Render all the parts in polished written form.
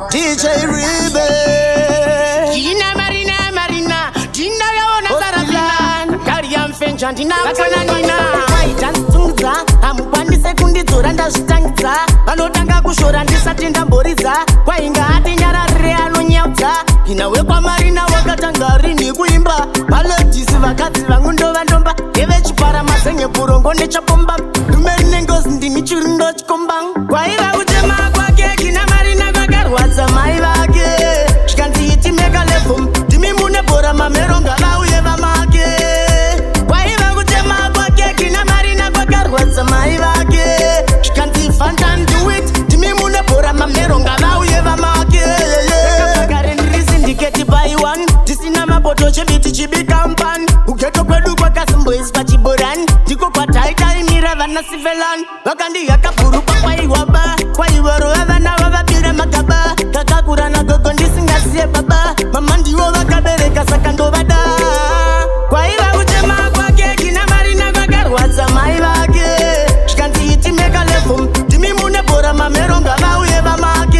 DJ Ribe Gina Marina Gina yaona Sarafina Kariam Fenja Ndina Wakana Nina Waitanzungza Amukwanise kundidzora ndazvitangidza vanotanga kushora ndisati ndamboriza kwainga hati nyarare anonyaudza ina wekwamarina wakatanga rini kuimba valedhisi vakadzi vangu ndova ndomba nevechipara mazenge burongo nechapomba dume rine ngozi ndini chirindo chikomba kwaiva kutema kwake kina marina kwakarwadza mai vake zvikandiiti meka levhom ndimi mune bhora mamero ngavauye vamake kwaiva kutema kwake kina marina kwakarwadza mai vake zvikandifantan duit ndimi mune bhora mamero ngavauye vamake kakagare ndiri sindiketi pai1 tisina maboto chebiti chibikampani kugeto kwedu kwakazimboiswa chiborani ndiko kwataitaimira vana sivelan vakandihaka bhurukwa kwaiwaba kwaivarova vana vavabira magaba kakakura nagogo ndisingasiye baba mama ndivo vakabereka saka ndovada kwaiva kutema kwake kina marina kwakarwadza mai vake zvikandiiti meka levhom ndimi mune bhora mamero ngavauye vamake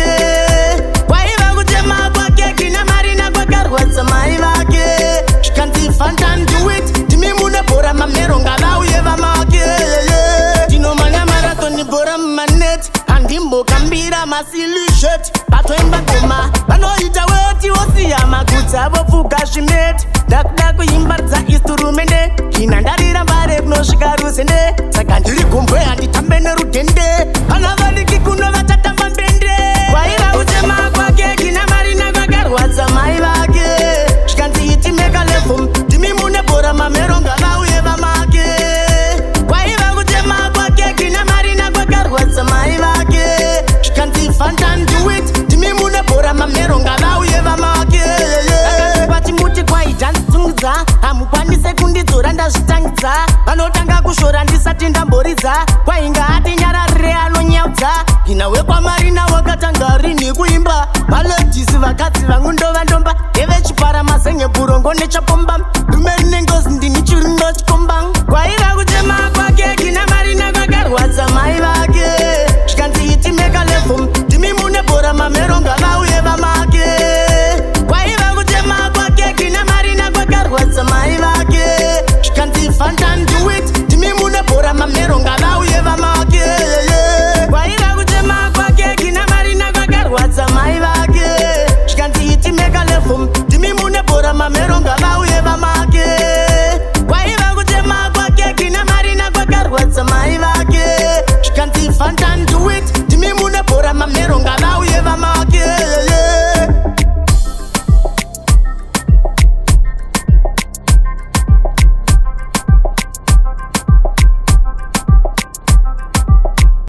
kwaiva kutema kwake kina marina kwakarwadza mai vake zvikandifantan duit ndimi mune bhora mamero ngavauye vamake ndinomanya marathoni bhora mumanet handimbokambira masilushet vatoimba ngoma vanoita weti wosiya magutsa vopfuka zvimeti ndakuda kuimbaridza instrumende ina ndarira mbare kunosvika rusende saka ndiri gombwe handitambe nerudhende vana vadiki kuno vatatamba mbende kwaiva kutema kwake kina marina kwakarwadza mai vake zvikandiiti meka levhom ndimi mune bhora mamero ngavauye vamake kwaiva kutema kwake kina marina kwakarwadza mai vake zvikandifantan duit ndimi mune bhora mamero ngavauye vamake vatimuti kwaitanzungudza hamukwanise kundidzora ndazvitangidza vanotanga kushora ndisati ndamboridza kwainga hati nyarare anonyaudza ina wekwamarina wakatanga rini kuimba valedhisi vakadzi vangu ndova ndomba nevechipara mazenge burongo nechapomba dume rine ngozi ndini chirindo chikomba kwaiva